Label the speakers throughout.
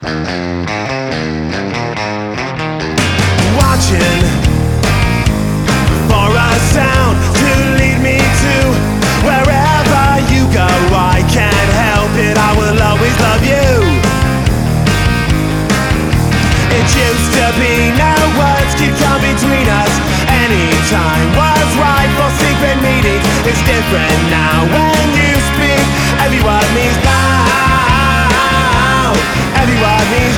Speaker 1: Watching for a sound to lead me to wherever you go. I can't help it, I will always love you. It used to be no words could come between us. Any time was right for secret meetings. It's different now when you speak. Every word means now. Every word means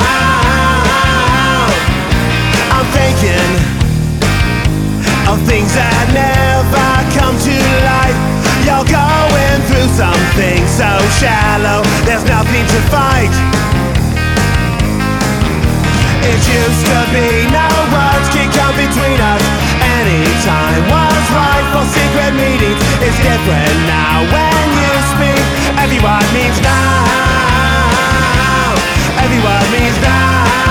Speaker 1: now. I'm thinking of things that never come to light. You're going through something so shallow, there's nothing to fight. It used to be no words can come between us. Any time was right for secret meetings. It's different now when you speak. Every word means now. Every word means now.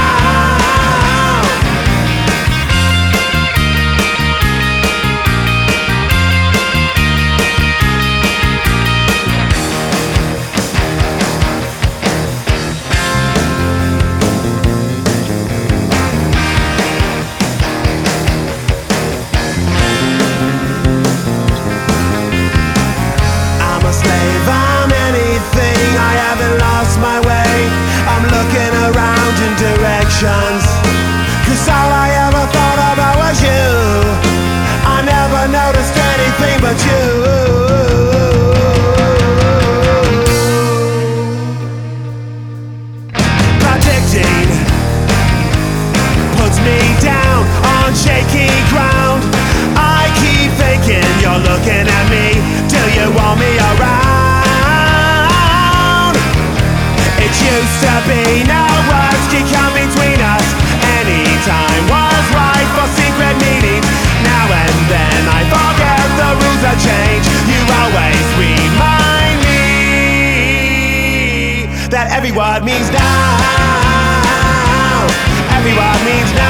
Speaker 1: Cause all I ever thought about was you. I never noticed anything but you. Predicting puts me down on shaky ground. I keep thinking you're looking at me. Do you want me around? It used to be no words can come between us. Any time was right for secret meetings. Now and then I forget the rules have changed. You always remind me that every word means now. Every word means now.